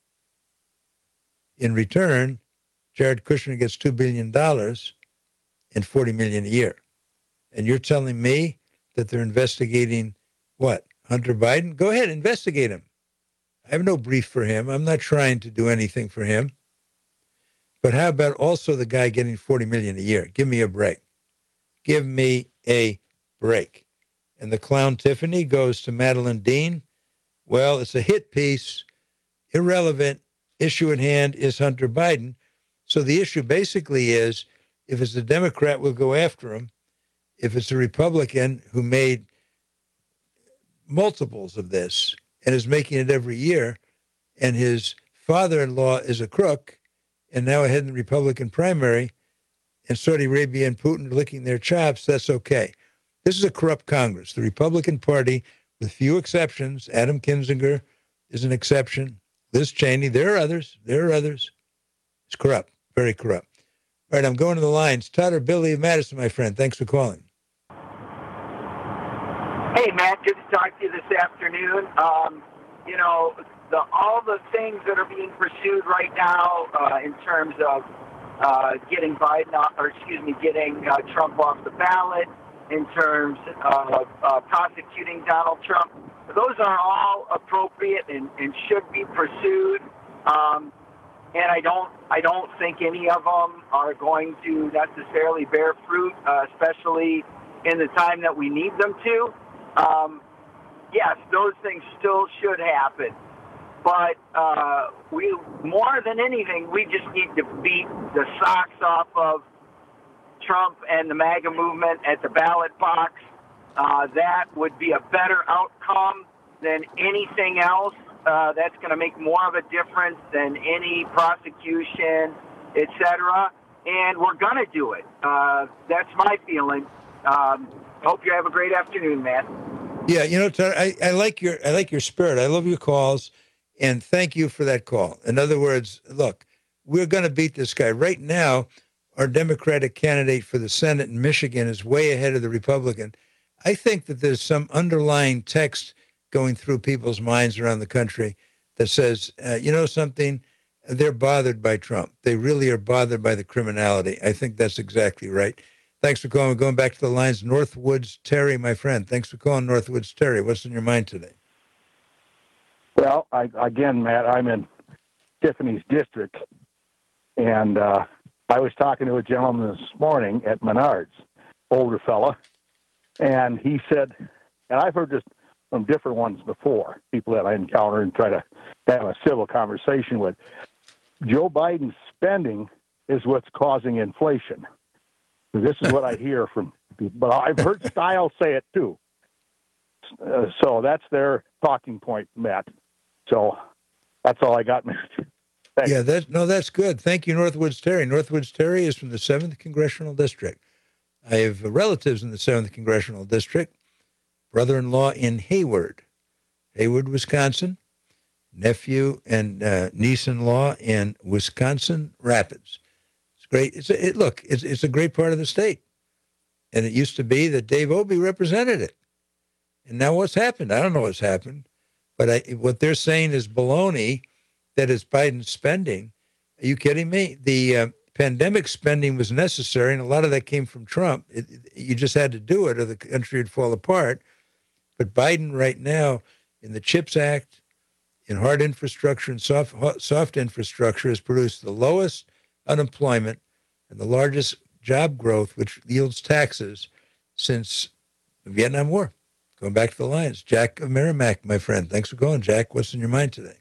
In return, Jared Kushner gets two billion dollars and forty million dollars a year. And you're telling me that they're investigating, what, Hunter Biden? Go ahead, investigate him. I have no brief for him. I'm not trying to do anything for him. But how about also the guy getting forty million dollars a year? Give me a break. Give me a break. And the clown Tiffany goes to Madeline Dean. Well, it's a hit piece, irrelevant. Issue at hand is Hunter Biden. So the issue basically is, if it's a Democrat, we'll go after him. If it's a Republican who made multiples of this and is making it every year, and his father-in-law is a crook, and now ahead in the Republican primary, and Saudi Arabia and Putin are licking their chops, that's okay. This is a corrupt Congress. The Republican Party, with few exceptions, Adam Kinzinger is an exception, Liz Cheney, there are others, there are others. It's corrupt, very corrupt. All right, I'm going to the lines. Todd or Billy of Madison, my friend, thanks for calling. Hey, Matt, good to talk to you this afternoon. Um, you know, the, all the things that are being pursued right now uh, in terms of uh, getting Biden, off, or excuse me, getting uh, Trump off the ballot, in terms of uh, prosecuting Donald Trump, those are all appropriate and, and should be pursued. Um, and I don't, I don't think any of them are going to necessarily bear fruit, uh, especially in the time that we need them to. Um, yes, those things still should happen. But uh, we, more than anything, we just need to beat the socks off of Trump and the MAGA movement at the ballot box. Uh, that would be a better outcome than anything else. Uh, that's going to make more of a difference than any prosecution, et cetera. And we're going to do it. Uh, that's my feeling. Um, hope you have a great afternoon, Matt. Yeah, you know, Todd, I, I like your I like your spirit. I love your calls, and thank you for that call. In other words, look, we're going to beat this guy. Right now, our Democratic candidate for the Senate in Michigan is way ahead of the Republican. I think that there's some underlying text going through people's minds around the country that says, uh, you know something, they're bothered by Trump. They really are bothered by the criminality. I think that's exactly right. Thanks for calling. We're going back to the lines. Northwoods Terry, my friend. Thanks for calling, Northwoods Terry. What's in your mind today? Well, I, again, Matt, I'm in Tiffany's district, and uh, I was talking to a gentleman this morning at Menards, older fella, and he said, and I've heard this from different ones before, people that I encounter and try to have a civil conversation with, Joe Biden's spending is what's causing inflation. This is what I hear from people, but I've heard Stiles say it too. Uh, so that's their talking point, Matt. So that's all I got, Matt. Thanks. Yeah, that no, that's good. Thank you, Northwoods Terry. Northwoods Terry is from the seventh Congressional District. I have relatives in the seventh Congressional District, brother-in-law in Hayward, Hayward, Wisconsin, nephew and uh, niece-in-law in Wisconsin Rapids. It's great. It's a, it, look, it's, it's a great part of the state. And it used to be that Dave Obey represented it. And now what's happened? I don't know what's happened. But I, what they're saying is baloney, that is Biden's spending. Are you kidding me? The uh, pandemic spending was necessary, and a lot of that came from Trump. It, it, you just had to do it or the country would fall apart. But Biden right now, in the CHIPS Act, in hard infrastructure and soft, soft infrastructure, has produced the lowest unemployment and the largest job growth, which yields taxes, since the Vietnam War. Going back to the Lions. Jack of Merrimack, my friend. Thanks for going, Jack. What's in your mind today?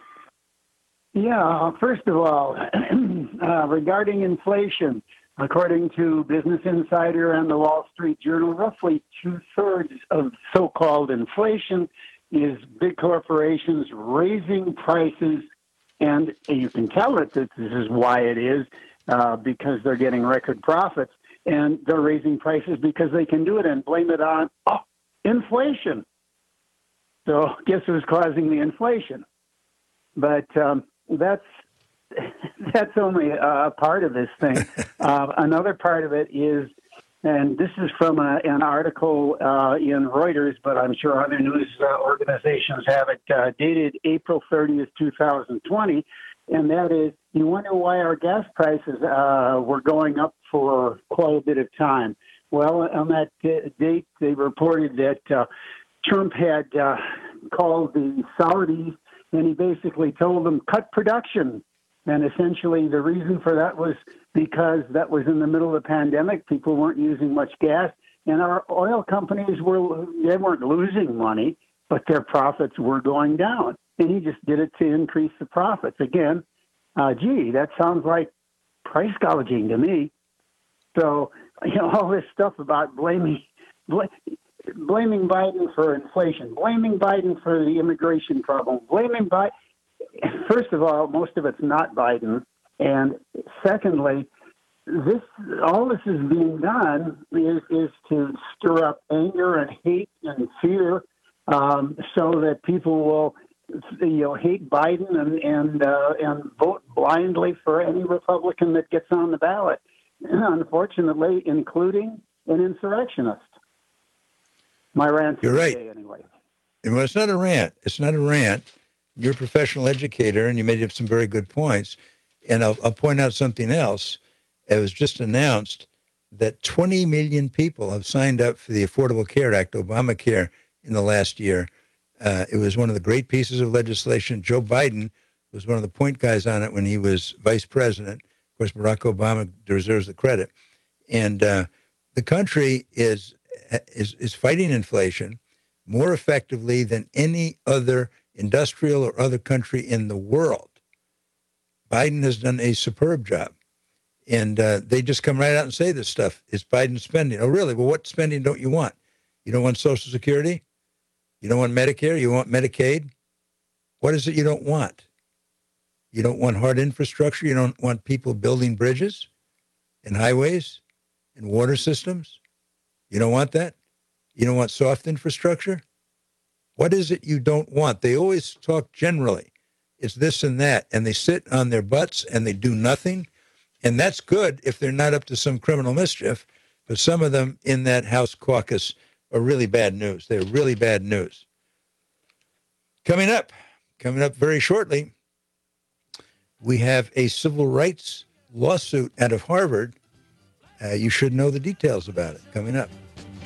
Yeah, first of all, uh, regarding inflation, according to Business Insider and the Wall Street Journal, roughly two-thirds of so-called inflation is big corporations raising prices, and you can tell it that this is why it is, uh, because they're getting record profits, and they're raising prices because they can do it and blame it on oh, inflation. So guess who's causing the inflation? But um, that's that's only a part of this thing. Uh, another part of it is, and this is from a, an article uh, in Reuters, but I'm sure other news uh, organizations have it, uh, dated April thirtieth, twenty twenty, and that is, you wonder why our gas prices uh, were going up for quite a bit of time. Well, on that d- date, they reported that uh, Trump had uh, called the Saudis, and he basically told them, cut production. And essentially the reason for that was because that was in the middle of the pandemic. People weren't using much gas. And our oil companies were, they weren't losing money, but their profits were going down. And he just did it to increase the profits. Again, uh, gee, that sounds like price gouging to me. So, you know, all this stuff about blaming, bl- blaming Biden for inflation, blaming Biden for the immigration problem, blaming Biden. First of all, most of it's not Biden. And secondly, this all this is being done is, is to stir up anger and hate and fear, um, so that people will, you know, hate Biden and and uh, and vote blindly for any Republican that gets on the ballot. Unfortunately, including an insurrectionist. My rant. You're right. Today, anyway. Well, it's not a rant. It's not a rant. You're a professional educator, and you made up some very good points. And I'll, I'll point out something else. It was just announced that twenty million people have signed up for the Affordable Care Act, Obamacare, in the last year. Uh, it was one of the great pieces of legislation. Joe Biden was one of the point guys on it when he was vice president. Of course, Barack Obama deserves the credit. And uh, the country is, is is fighting inflation more effectively than any other industrial or other country in the world. Biden has done a superb job. And uh, they just come right out and say this stuff. It's Biden spending. Oh, really? Well, what spending don't you want? You don't want Social Security? You don't want Medicare? You want Medicaid? What is it you don't want? You don't want hard infrastructure? You don't want people building bridges and highways and water systems? You don't want that? You don't want soft infrastructure? What is it you don't want? They always talk generally. It's this and that, and they sit on their butts and they do nothing. And that's good if they're not up to some criminal mischief. But some of them in that House caucus are really bad news. They're really bad news. Coming up, coming up very shortly, we have a civil rights lawsuit out of Harvard. Uh, you should know the details about it. Coming up.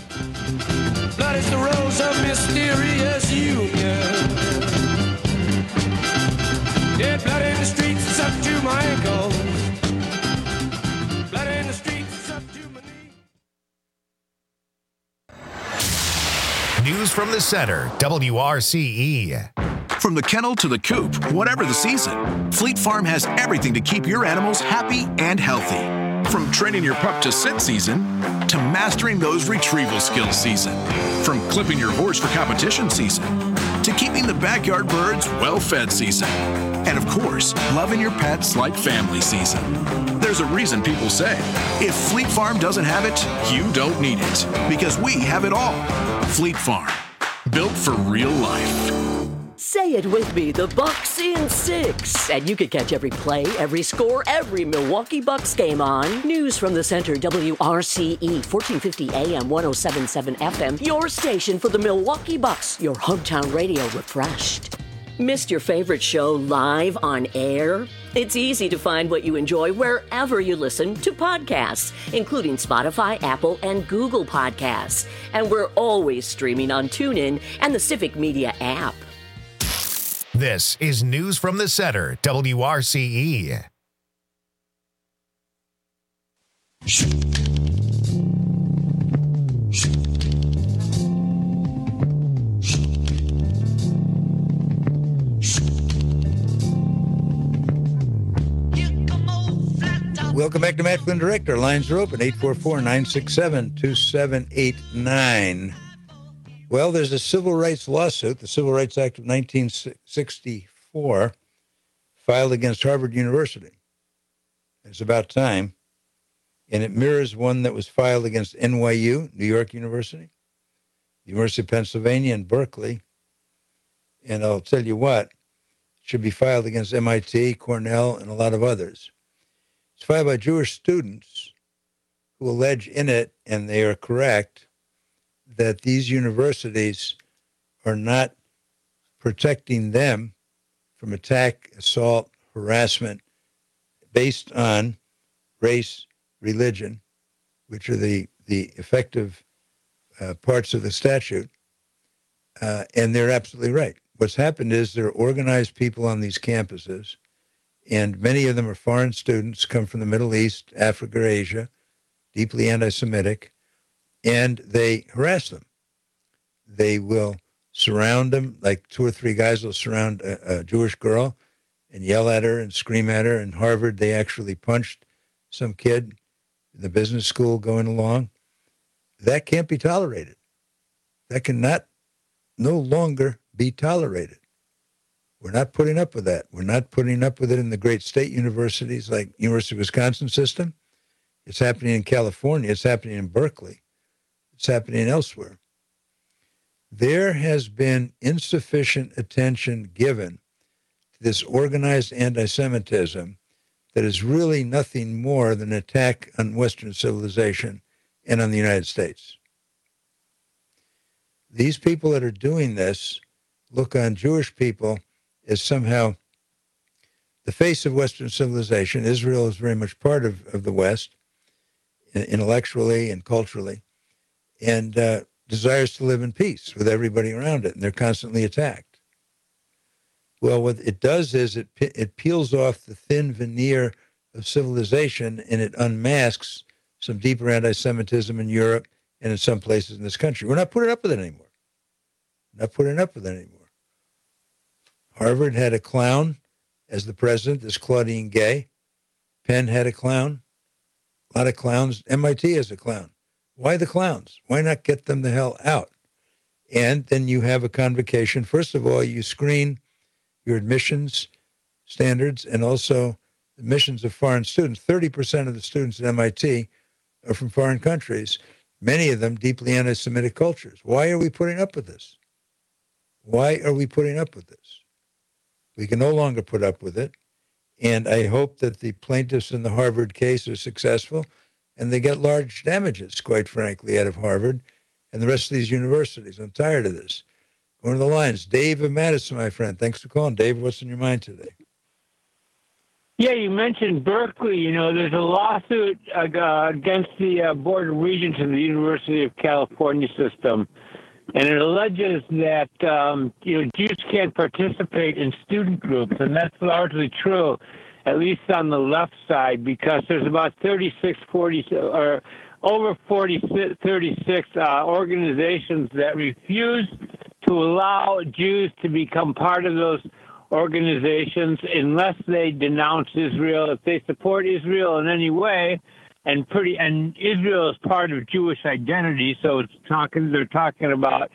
Blood is the rose of mysterious union. Yeah, blood in the streets is up to my ankles. Blood in the streets is up to my knees. News from the center, W R C E. From the kennel to the coop, whatever the season, Fleet Farm has everything to keep your animals happy and healthy. From training your pup to sit season, to mastering those retrieval skills season. From clipping your horse for competition season, to keeping the backyard birds well-fed season. And of course, loving your pets like family season. There's a reason people say, if Fleet Farm doesn't have it, you don't need it. Because we have it all. Fleet Farm, built for real life. Say it with me, the Bucks in six. And you can catch every play, every score, every Milwaukee Bucks game on News from the Center, W R C E, fourteen fifty A M, one oh seven point seven F M, your station for the Milwaukee Bucks, your hometown radio refreshed. Missed your favorite show live on air? It's easy to find what you enjoy wherever you listen to podcasts, including Spotify, Apple, and Google Podcasts. And we're always streaming on TuneIn and the Civic Media app. This is News from the Center, W R C E. Welcome back to Matt Flynn Direct. Our lines are open, eight four four, nine six seven, two seven eight nine. Well, there's a civil rights lawsuit, the Civil Rights Act of nineteen sixty-four, filed against Harvard University. It's about time. And it mirrors one that was filed against N Y U, New York University, University of Pennsylvania, and Berkeley. And I'll tell you what, it should be filed against M I T, Cornell, and a lot of others. It's filed by Jewish students who allege in it, and they are correct, that these universities are not protecting them from attack, assault, harassment based on race, religion, which are the, the effective uh, parts of the statute. Uh, and they're absolutely right. What's happened is there are organized people on these campuses, and many of them are foreign students, come from the Middle East, Africa, or Asia, deeply anti-Semitic, and they harass them. They will surround them, like two or three guys will surround a, a Jewish girl and yell at her and scream at her. In Harvard, they actually punched some kid in the business school going along. That can't be tolerated. That cannot no longer be tolerated. We're not putting up with that. We're not putting up with it in the great state universities like University of Wisconsin system. It's happening in California. It's happening in Berkeley. It's happening elsewhere. There has been insufficient attention given to this organized anti-Semitism that is really nothing more than an attack on Western civilization and on the United States. These people that are doing this look on Jewish people as somehow the face of Western civilization. Israel is very much part of, of the West, intellectually and culturally, and uh, desires to live in peace with everybody around it, and they're constantly attacked. Well, what it does is it it peels off the thin veneer of civilization, and it unmasks some deeper anti-Semitism in Europe and in some places in this country. We're not putting up with it anymore. Not putting up with it anymore. Harvard had a clown as the president, this Claudine Gay. Penn had a clown. A lot of clowns. M I T has a clown. Why the clowns? Why not get them the hell out? And then you have a convocation. First of all, you screen your admissions standards and also admissions of foreign students. thirty percent of the students at M I T are from foreign countries, many of them deeply anti-Semitic cultures. Why are we putting up with this? Why are we putting up with this? We can no longer put up with it. And I hope that the plaintiffs in the Harvard case are successful and they get large damages, quite frankly, out of Harvard and the rest of these universities. I'm tired of this. Going to the lines. Dave of Madison, my friend. Thanks for calling. Dave, what's in your mind today? Yeah, you mentioned Berkeley. You know, there's a lawsuit uh, against the uh, Board of Regents of the University of California system. And it alleges that, um, you know, Jews can't participate in student groups. And that's largely true, at least on the left side, because there's about thirty-six, forty, or over forty, thirty-six uh, organizations that refuse to allow Jews to become part of those organizations unless they denounce Israel, if they support Israel in any way. And pretty, and Israel is part of Jewish identity, so it's talking. They're talking about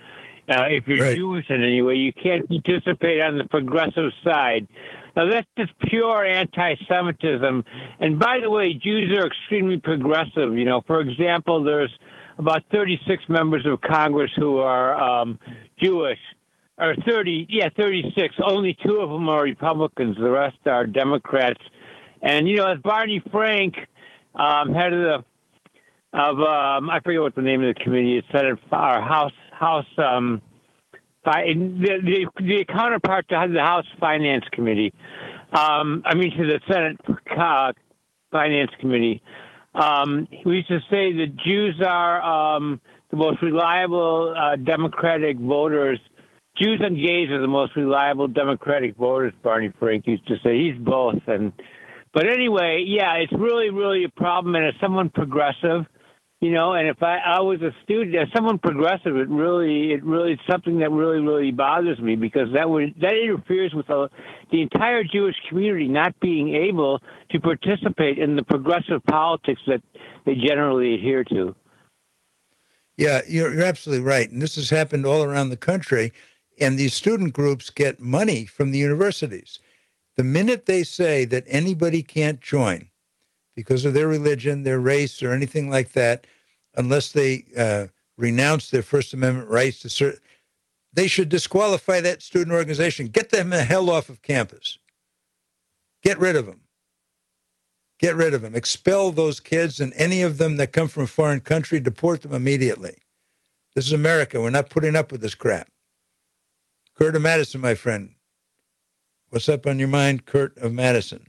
Uh, if you're Right. Jewish in any way, you can't participate on the progressive side. Now, that's just pure anti-Semitism. And by the way, Jews are extremely progressive. You know, for example, there's about thirty-six members of Congress who are um, Jewish. Or thirty, yeah, thirty-six. Only two of them are Republicans. The rest are Democrats. And, you know, as Barney Frank, um, head of the, of, um, I forget what the name of the committee is, Senate, or House, House, um, fi- the, the, the counterpart to the House Finance Committee, um, I mean, to the Senate uh, Finance Committee. Um, we used to say that Jews are um, the most reliable uh, Democratic voters. Jews and gays are the most reliable Democratic voters, Barney Frank used to say. He's both. And But anyway, yeah, it's really, really a problem. And as someone progressive, you know, and if I, I was a student, as someone progressive, it really, it really, it's something that really, really bothers me because that would, that interferes with the, the entire Jewish community not being able to participate in the progressive politics that they generally adhere to. Yeah, you're, you're absolutely right. And this has happened all around the country. And these student groups get money from the universities. The minute they say that anybody can't join because of their religion, their race, or anything like that, unless they uh, renounce their First Amendment rights to certain, they should disqualify that student organization. Get them the hell off of campus. Get rid of them. Get rid of them. Expel those kids and any of them that come from a foreign country, deport them immediately. This is America. We're not putting up with this crap. Kurt of Madison, my friend. What's up on your mind, Kurt of Madison?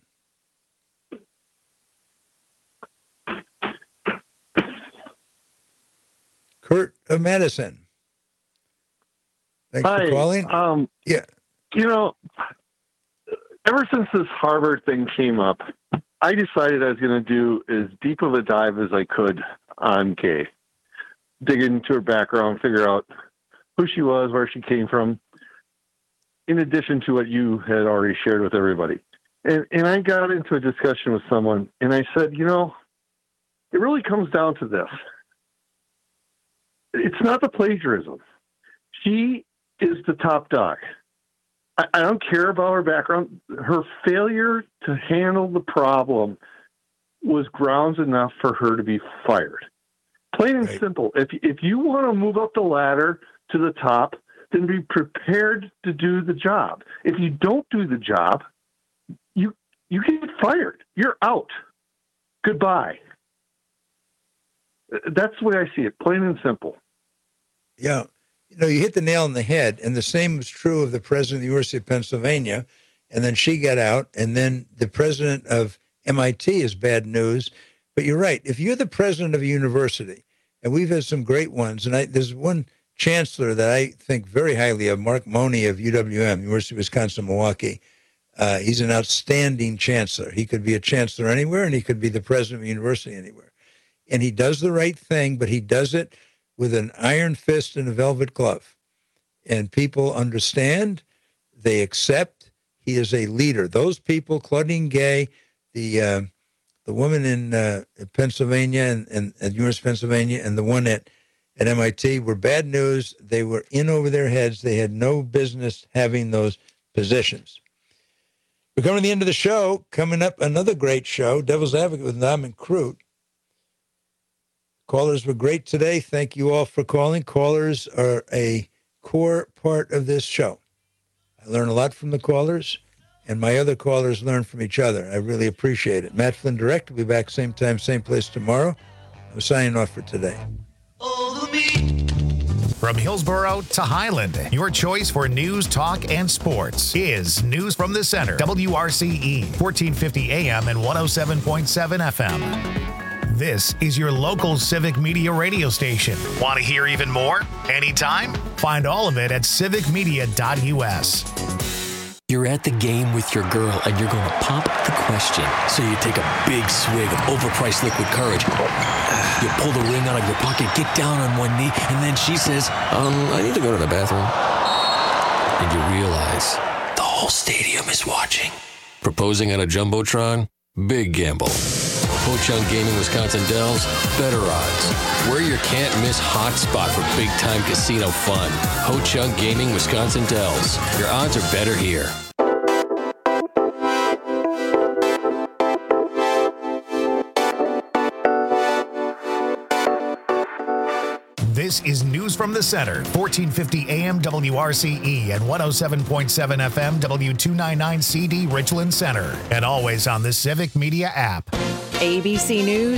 Kurt of Madison. Thanks Hi, for calling. Um, yeah. You know, ever since this Harvard thing came up, I decided I was going to do as deep of a dive as I could on Kay. Dig into her background, figure out who she was, where she came from, in addition to what you had already shared with everybody. And, and I got into a discussion with someone, and I said, you know, it really comes down to this. It's not the plagiarism. She is the top dog. I, I don't care about her background. Her failure to handle the problem was grounds enough for her to be fired. Plain and right. simple. If, if you want to move up the ladder to the top, then be prepared to do the job. If you don't do the job, you you get fired. You're out. Goodbye. That's the way I see it, plain and simple. Yeah. You know, you hit the nail on the head, and the same was true of the president of the University of Pennsylvania, and then she got out, and then the president of M I T is bad news. But you're right. If you're the president of a university, and we've had some great ones, and I, there's one chancellor that I think very highly of, Mark Money of U W M, University of Wisconsin-Milwaukee. Uh, he's an outstanding chancellor. He could be a chancellor anywhere, and he could be the president of a university anywhere. And he does the right thing, but he does it with an iron fist and a velvet glove. And people understand, they accept, he is a leader. Those people, Claudine Gay, the uh, the woman in uh, Pennsylvania and, and at University of Pennsylvania, and the one at at M I T were bad news. They were in over their heads. They had no business having those positions. We're coming to the end of the show. Coming up, another great show, Devil's Advocate with Norman Crute. Callers were great today. Thank you all for calling. Callers are a core part of this show. I learn a lot from the callers, and my other callers learn from each other. I really appreciate it. Matt Flynn Direct will be back same time, same place tomorrow. I'm signing off for today. From Hillsborough to Highland, your choice for news, talk, and sports is News from the Center. W R C E, fourteen fifty A M and one oh seven point seven F M. This is your local civic media radio station. Want to hear even more? Anytime? Find all of it at civic media dot U S. You're at the game with your girl and you're going to pop the question. So you take a big swig of overpriced liquid courage. You pull the ring out of your pocket, get down on one knee, and then she says, um, I need to go to the bathroom. And you realize the whole stadium is watching. Proposing on a Jumbotron? Big gamble. Ho Chung Gaming Wisconsin Dells, better odds. We're your can't-miss hotspot for big-time casino fun. Ho Chung Gaming Wisconsin Dells. Your odds are better here. This is News from the Center, fourteen fifty A M W R C E and one oh seven point seven F M W two ninety-nine C D Richland Center. And always on the Civic Media app. A B C News